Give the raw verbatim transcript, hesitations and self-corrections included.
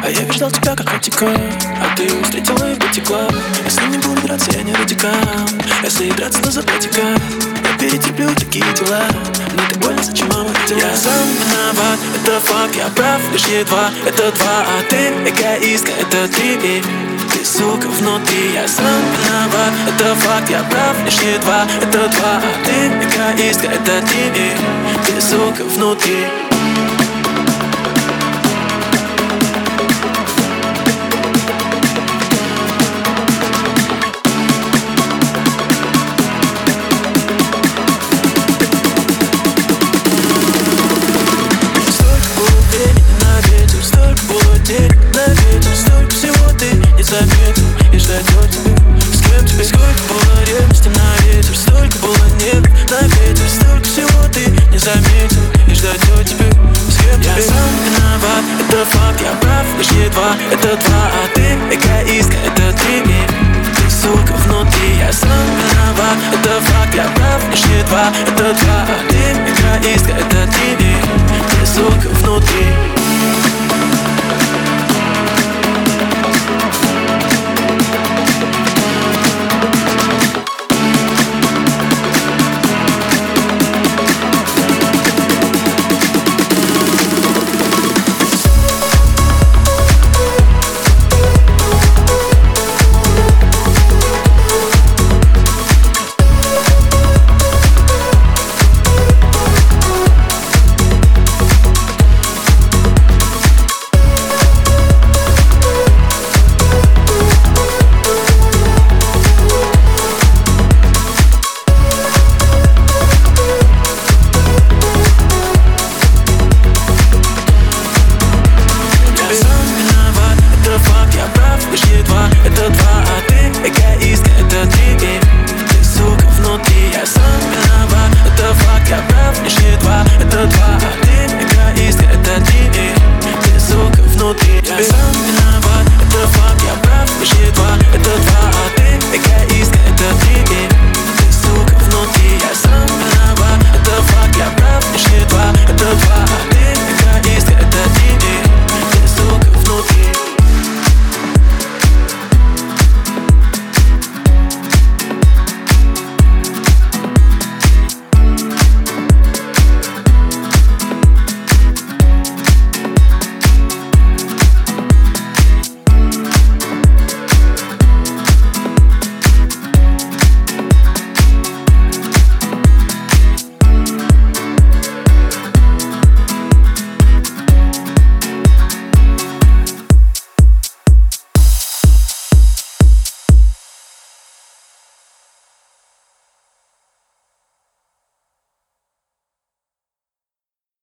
А я ведь ждал тебя как котика, а ты встретила и потекла. Если не буду драться, я не радикал. Если драться, то запретика. Я перетерплю такие дела. Мне так больно, зачем мама родила? Я сам виноват, это факт, я прав лишь едва. Это два, а ты эгоистка, это три. Ты, сука, внутри, я сам виноват, это факт, я прав лишь едва. Это два, а ты эгоистка, это три. Ты, сука, внутри. Заметил и ждать от тебя. С кем тебе сколько было ревности на ветер, столько было нет на ветер, столько всего ты не заметил и ждать от тебя. С кем я тебе? Сам виноват, это факт, я прав лишь едва. Это два, а ты эгоистка, это три. Ты, сука, внутри, я сам виноват, это факт, я прав лишь едва. Это два, а ты эгоистка, это три. Ты, сука, внутри. Это два, а ты эгоистка, это три. Ты, сука, внутри, я сам виноват. Это факт, я прав лишь едва. Это два, а ты эгоистка, это три. Ты, сука, внутри, я сам